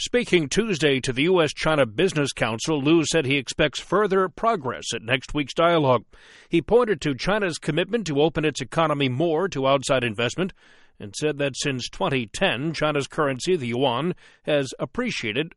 Speaking Tuesday to the U.S.-China Business Council, Liu said he expects further progress at next week's dialogue. He pointed to China's commitment to open its economy more to outside investment and said that since 2010, China's currency, the yuan, has appreciated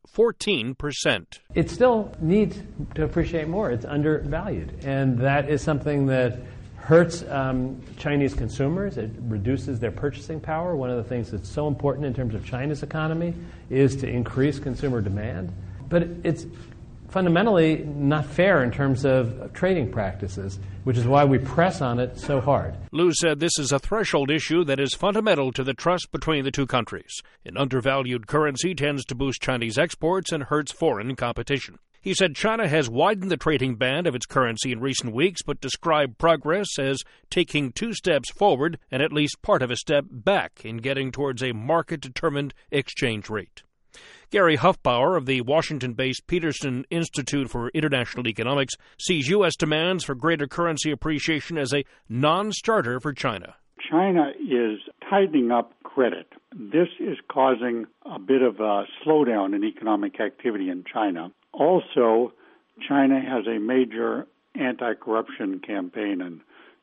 14%. It still needs to appreciate more. It's undervalued. And that is something that hurts Chinese consumers. It reduces their purchasing power. One of the things that's so important in terms of China's economy is to increase consumer demand. But it's fundamentally not fair in terms of trading practices, which is why we press on it so hard. Liu said this is a threshold issue that is fundamental to the trust between the two countries. An undervalued currency tends to boost Chinese exports and hurts foreign competition. He said China has widened the trading band of its currency in recent weeks, but described progress as taking 2 steps forward and at least part of a step back in getting towards a market-determined exchange rate. Gary Huffbauer of the Washington-based Peterson Institute for International Economics sees U.S. demands for greater currency appreciation as a non-starter for China. China is tightening up credit. This is causing a bit of a slowdown in economic activity in China. Also, China has a major anti-corruption campaign, and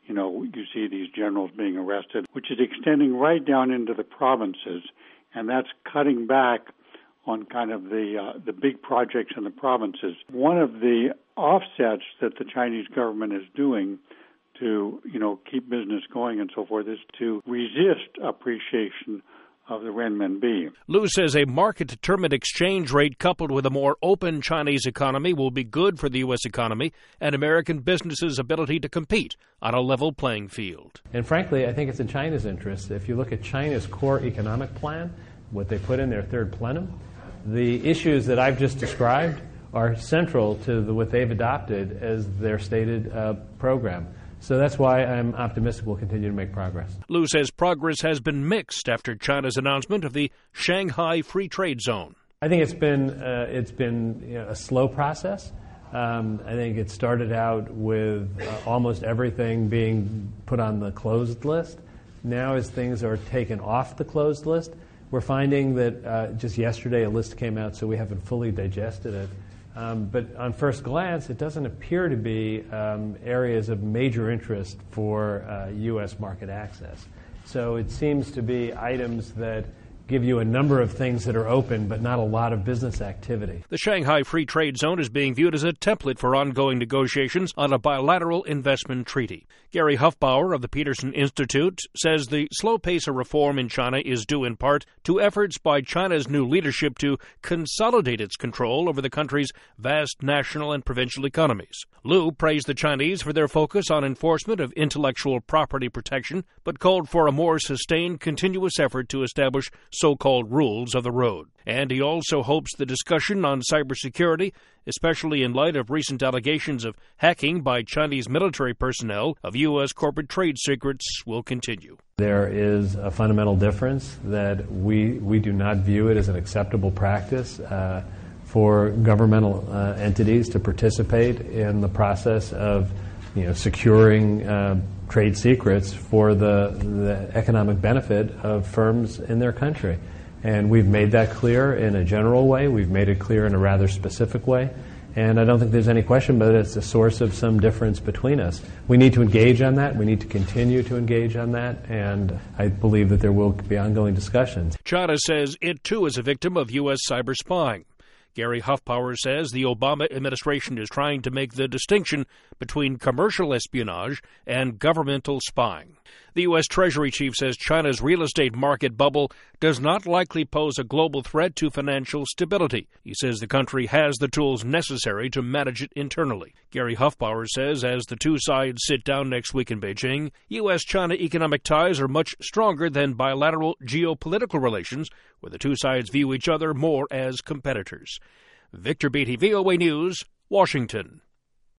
you see these generals being arrested, which is extending right down into the provinces, and that's cutting back on kind of the big projects in the provinces. One of the offsets that the Chinese government is doing to, keep business going and so forth is to resist appreciation of the renminbi. Liu says a market-determined exchange rate coupled with a more open Chinese economy will be good for the U.S. economy and American businesses' ability to compete on a level playing field. And frankly, I think it's in China's interest. If you look at China's core economic plan, what they put in their third plenum, the issues that I've just described are central to what they've adopted as their stated program. So that's why I'm optimistic we'll continue to make progress. Liu says progress has been mixed after China's announcement of the Shanghai Free Trade Zone. I think it's been a slow process. I think it started out with almost everything being put on the closed list. Now as things are taken off the closed list, we're finding that just yesterday a list came out, so we haven't fully digested it. But on first glance, it doesn't appear to be areas of major interest for U.S. market access. So it seems to be items that give you a number of things that are open, but not a lot of business activity. The Shanghai Free Trade Zone is being viewed as a template for ongoing negotiations on a bilateral investment treaty. Gary Huffbauer of the Peterson Institute says the slow pace of reform in China is due in part to efforts by China's new leadership to consolidate its control over the country's vast national and provincial economies. Liu praised the Chinese for their focus on enforcement of intellectual property protection, but called for a more sustained, continuous effort to establish so-called rules of the road. And he also hopes the discussion on cybersecurity, especially in light of recent allegations of hacking by Chinese military personnel of U.S. corporate trade secrets, will continue. There is a fundamental difference that we do not view it as an acceptable practice for governmental entities to participate in the process of securing trade secrets for the economic benefit of firms in their country. And we've made that clear in a general way. We've made it clear in a rather specific way. And I don't think there's any question but it's a source of some difference between us. We need to engage on that. We need to continue to engage on that. And I believe that there will be ongoing discussions. China says it, too, is a victim of U.S. cyber spying. Gary Huffbauer says the Obama administration is trying to make the distinction between commercial espionage and governmental spying. The U.S. Treasury chief says China's real estate market bubble does not likely pose a global threat to financial stability. He says the country has the tools necessary to manage it internally. Gary Huffbauer says as the two sides sit down next week in Beijing, U.S.-China economic ties are much stronger than bilateral geopolitical relations, where the two sides view each other more as competitors. Victor Beattie, VOA News, Washington.